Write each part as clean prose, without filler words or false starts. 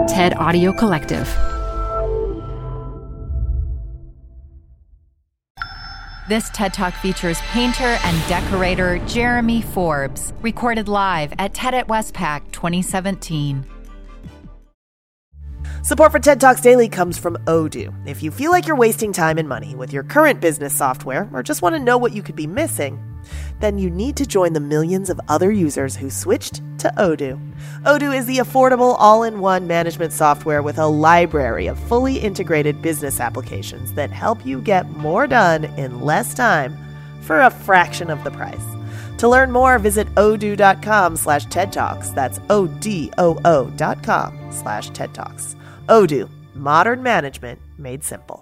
TED Audio Collective. This TED Talk features painter and decorator Jeremy Forbes, recorded live at TED at Westpac 2017. Support for TED Talks Daily comes from Odoo. If you feel like you're wasting time and money with your current business software or just want to know what you could be missing, then you need to join the millions of other users who switched to Odoo. Odoo is the affordable all-in-one management software with a library of fully integrated business applications that help you get more done in less time for a fraction of the price. To learn more, visit odoo.com/TED Talks. That's ODOO.com/TED Talks. Odoo, modern management made simple.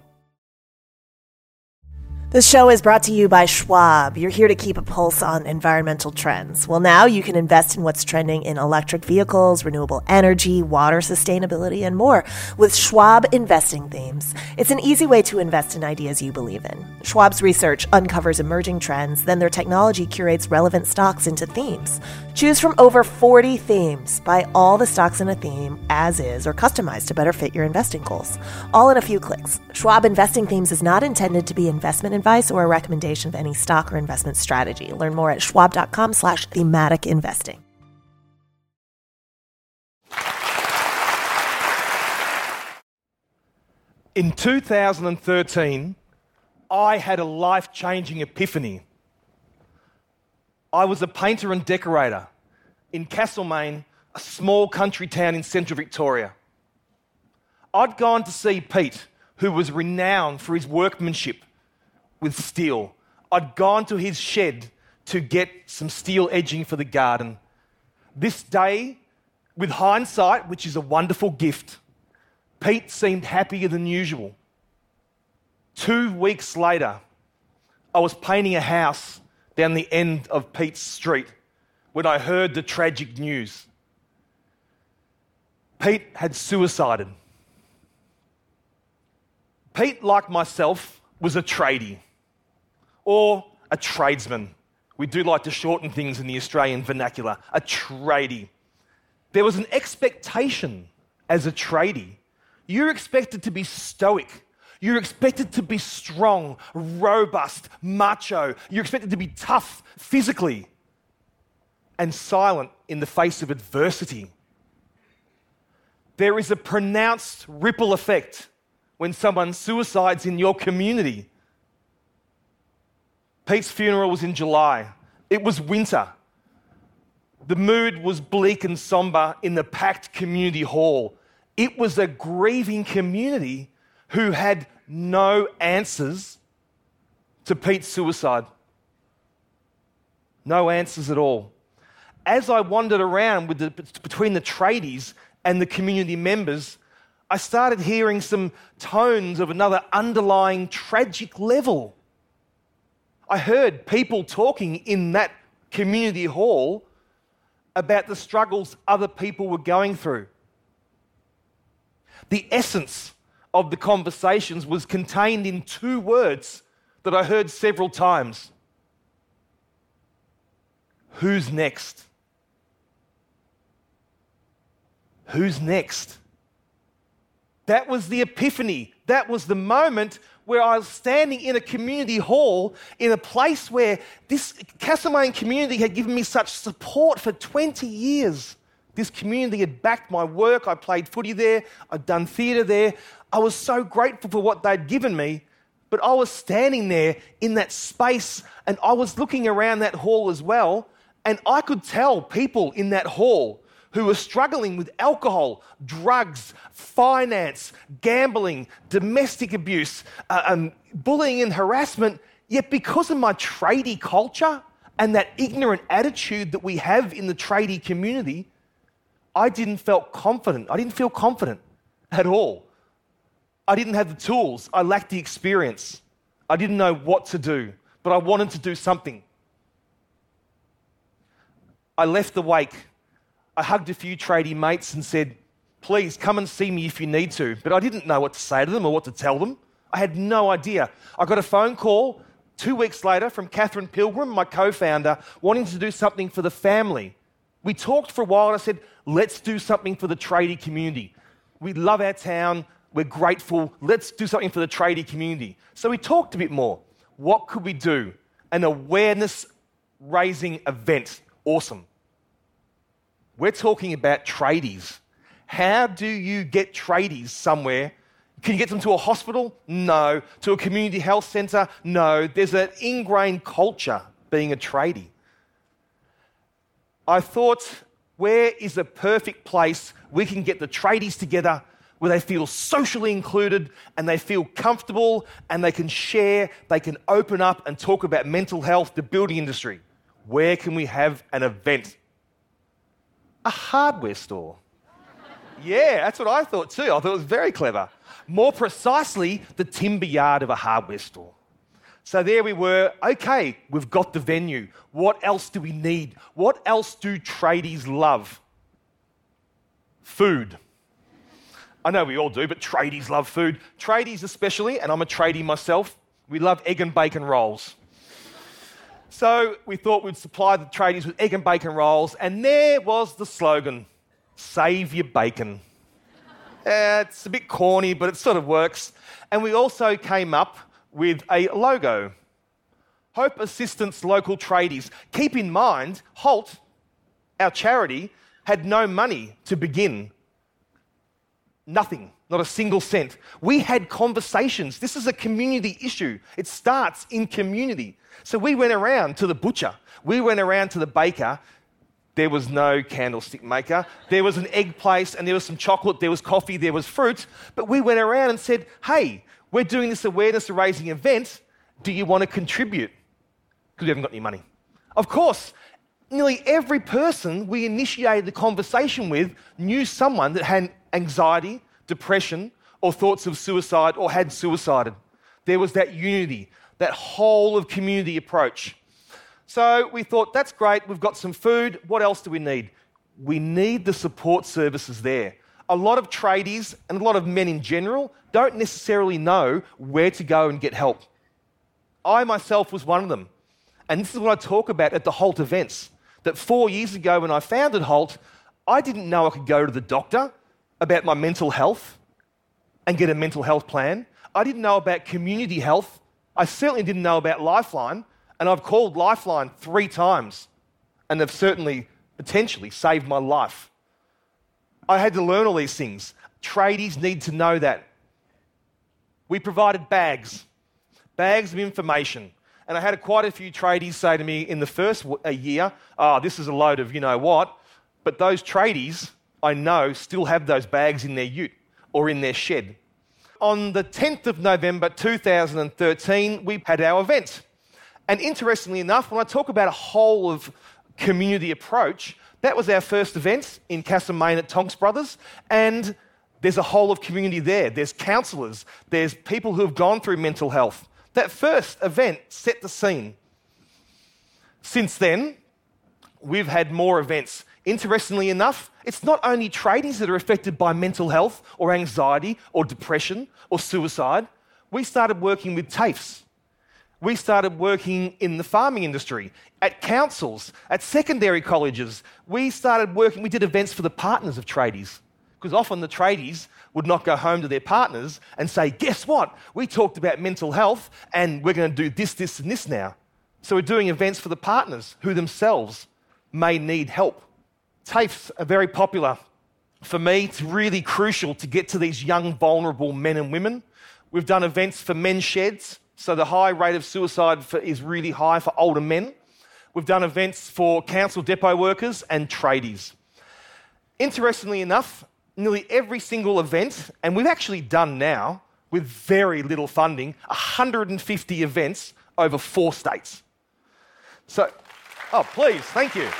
This show is brought to you by Schwab. You're here to keep a pulse on environmental trends. Well, now you can invest in what's trending in electric vehicles, renewable energy, water sustainability, and more with Schwab Investing Themes. It's an easy way to invest in ideas you believe in. Schwab's research uncovers emerging trends, then their technology curates relevant stocks into themes. Choose from over 40 themes. Buy all the stocks in a theme as is or customized to better fit your investing goals. All in a few clicks. Schwab Investing Themes is not intended to be investment advice or a recommendation of any stock or investment strategy. Learn more at schwab.com/thematic investing. In 2013, I had a life-changing epiphany. I was a painter and decorator in Castlemaine, a small country town in central Victoria. I'd gone to see Pete, who was renowned for his workmanship with steel. I'd gone to his shed to get some steel edging for the garden. This day, with hindsight, which is a wonderful gift, Pete seemed happier than usual. 2 weeks later, I was painting a house down the end of Pete's street when I heard the tragic news. Pete had suicided. Pete, like myself, was a tradie or a tradesman. We do like to shorten things in the Australian vernacular, a tradie. There was an expectation as a tradie. You're expected to be stoic. You're expected to be strong, robust, macho. You're expected to be tough physically and silent in the face of adversity. There is a pronounced ripple effect when someone suicides in your community. Pete's funeral was in July. It was winter. The mood was bleak and somber in the packed community hall. It was a grieving community who had no answers to Pete's suicide. No answers at all. As I wandered around between the tradies and the community members, I started hearing some tones of another underlying tragic level. I heard people talking in that community hall about the struggles other people were going through. The essence of the conversations was contained in 2 words that I heard several times. Who's next? Who's next? That was the epiphany. That was the moment where I was standing in a community hall in a place where this Castlemaine community had given me such support for 20 years. This community had backed my work. I played footy there. I'd done theatre there. I was so grateful for what they'd given me, but I was standing there in that space and I was looking around that hall as well, and I could tell people in that hall who were struggling with alcohol, drugs, finance, gambling, domestic abuse, bullying and harassment, yet because of my tradie culture and that ignorant attitude that we have in the tradie community, I didn't feel confident. I didn't feel confident at all. I didn't have the tools. I lacked the experience. I didn't know what to do, but I wanted to do something. I left the wake. I hugged a few tradie mates and said, please come and see me if you need to. But I didn't know what to say to them or what to tell them. I had no idea. I got a phone call 2 weeks later from Catherine Pilgrim, my co-founder, wanting to do something for the family. We talked for a while and I said, let's do something for the tradie community. we love our town, we're grateful, let's do something for the tradie community. So we talked a bit more. What could we do? An awareness-raising event. Awesome. We're talking about tradies. How do you get tradies somewhere? Can you get them to a hospital? No. To a community health centre? No. There's an ingrained culture being a tradie. I thought, where is a perfect place we can get the tradies together where they feel socially included and they feel comfortable and they can share, they can open up and talk about mental health, the building industry? Where can we have an event? A hardware store. Yeah, that's what I thought too. I thought it was very clever. More precisely, the timber yard of a hardware store. So there we were. Okay, we've got the venue. What else do we need? What else do tradies love? Food. I know we all do, but tradies love food. Tradies especially, and I'm a tradie myself, we love egg and bacon rolls. So we thought we'd supply the tradies with egg and bacon rolls, and there was the slogan, "Save your bacon." It's a bit corny, but it sort of works. And we also came up with a logo. Hope Assistance Local Tradies. Keep in mind, HALT, our charity, had no money to begin. Nothing, not a single cent. We had conversations. This is a community issue. It starts in community. So we went around to the butcher. We went around to the baker. There was no candlestick maker. There was an egg place and there was some chocolate, there was coffee, there was fruit. But we went around and said, hey, we're doing this awareness-raising event. Do you want to contribute? Because we haven't got any money. Of course, nearly every person we initiated the conversation with knew someone that had anxiety, depression, or thoughts of suicide or had suicided. There was that unity, that whole of community approach. So we thought, that's great, we've got some food, what else do we need? We need the support services there. A lot of tradies and a lot of men in general don't necessarily know where to go and get help. I myself was one of them. And this is what I talk about at the HALT events. That 4 years ago when I founded HALT, I didn't know I could go to the doctor about my mental health and get a mental health plan. I didn't know about community health. I certainly didn't know about Lifeline. And I've called Lifeline 3 times. And they've certainly, potentially, saved my life. I had to learn all these things. Tradies need to know that. We provided bags of information. And I had quite a few tradies say to me in the first year, oh, this is a load of you-know-what. But those tradies, I know, still have those bags in their ute or in their shed. On the 10th of November 2013, we had our event. And interestingly enough, when I talk about a whole of community approach, that was our first event in Castlemaine at Tonks Brothers. And there's a whole of community there. There's counsellors. There's people who have gone through mental health. That first event set the scene. Since then, we've had more events. Interestingly enough, it's not only tradies that are affected by mental health or anxiety or depression or suicide. We started working with TAFEs. We started working in the farming industry, at councils, at secondary colleges. We did events for the partners of tradies. Because often the tradies would not go home to their partners and say, guess what? We talked about mental health and we're going to do this, this and this now. So we're doing events for the partners who themselves may need help. TAFEs are very popular. For me, it's really crucial to get to these young, vulnerable men and women. We've done events for men's sheds, so the high rate of suicide is really high for older men. We've done events for council depot workers and tradies. Interestingly enough, nearly every single event, and we've actually done now, with very little funding, 150 events over 4 states. So, oh, please, thank you.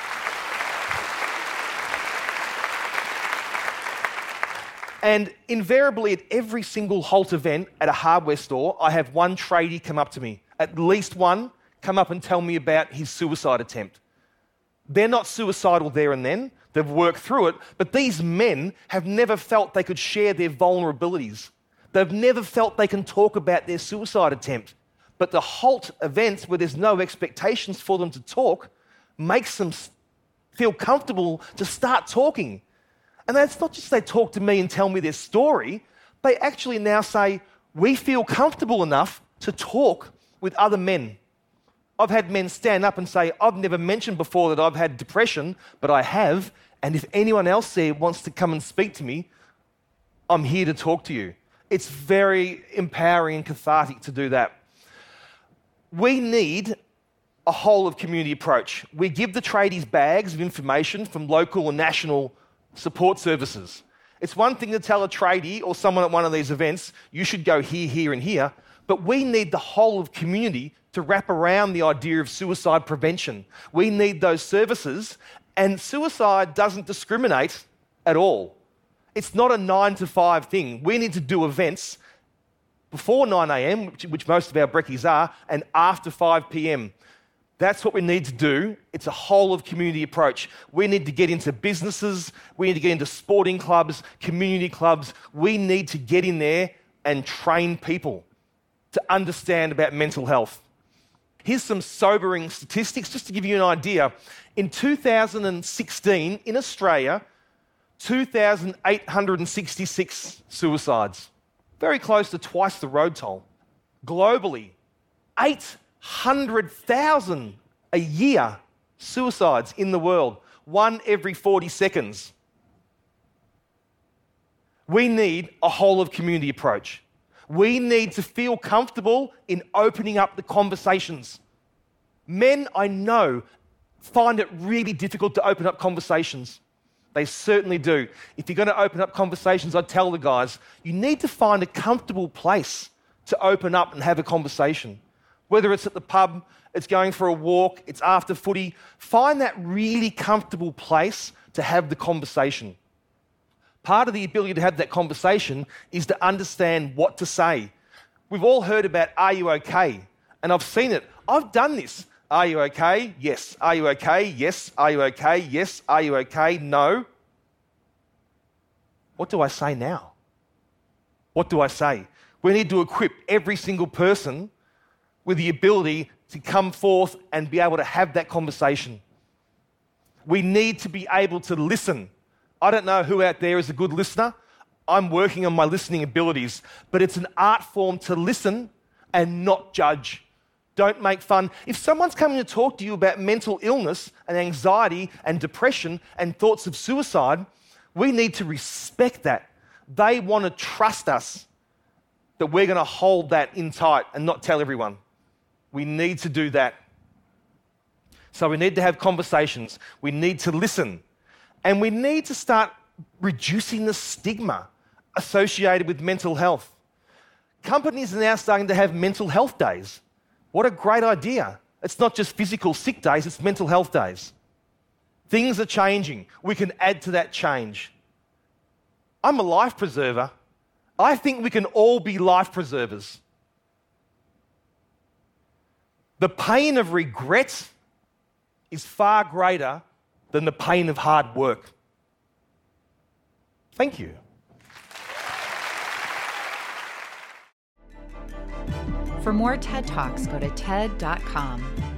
And invariably at every single HALT event at a hardware store, I have one tradie come up to me, at least one, come up and tell me about his suicide attempt. They're not suicidal there and then, they've worked through it, but these men have never felt they could share their vulnerabilities. They've never felt they can talk about their suicide attempt. But the HALT events, where there's no expectations for them to talk, makes them feel comfortable to start talking. And that's not just they talk to me and tell me their story, they actually now say, we feel comfortable enough to talk with other men. I've had men stand up and say, I've never mentioned before that I've had depression, but I have, and if anyone else there wants to come and speak to me, I'm here to talk to you. It's very empowering and cathartic to do that. We need a whole of community approach. We give the tradies bags of information from local and national support services. It's one thing to tell a tradie or someone at one of these events, you should go here, here, and here, but we need the whole of community to wrap around the idea of suicide prevention. We need those services, and suicide doesn't discriminate at all. It's not a 9 to 5 thing. We need to do events before 9 a.m, which most of our brekkies are, and after 5 p.m. That's what we need to do. It's a whole of community approach. We need to get into businesses. We need to get into sporting clubs, community clubs. We need to get in there and train people to understand about mental health. Here's some sobering statistics just to give you an idea. In 2016, in Australia, 2,866 suicides, very close to twice the road toll. Globally, 800,000 a year suicides in the world, 1 every 40 seconds. We need a whole of community approach. We need to feel comfortable in opening up the conversations. Men, I know, find it really difficult to open up conversations. They certainly do. If you're going to open up conversations, I tell the guys, you need to find a comfortable place to open up and have a conversation. Whether it's at the pub, it's going for a walk, it's after footy, find that really comfortable place to have the conversation. Part of the ability to have that conversation is to understand what to say. We've all heard about, are you okay? And I've seen it. I've done this. Are you okay? Yes. Are you okay? Yes. Are you okay? Yes. Are you okay? No. What do I say now? What do I say? We need to equip every single person with the ability to come forth and be able to have that conversation. We need to be able to listen. I don't know who out there is a good listener. I'm working on my listening abilities, but it's an art form to listen and not judge. Don't make fun. If someone's coming to talk to you about mental illness and anxiety and depression and thoughts of suicide, we need to respect that. They want to trust us that we're going to hold that in tight and not tell everyone. We need to do that. So we need to have conversations. We need to listen. And we need to start reducing the stigma associated with mental health. Companies are now starting to have mental health days. What a great idea. It's not just physical sick days, it's mental health days. Things are changing. We can add to that change. I'm a life preserver. I think we can all be life preservers. The pain of regret is far greater than the pain of hard work. Thank you. For more TED Talks, go to TED.com.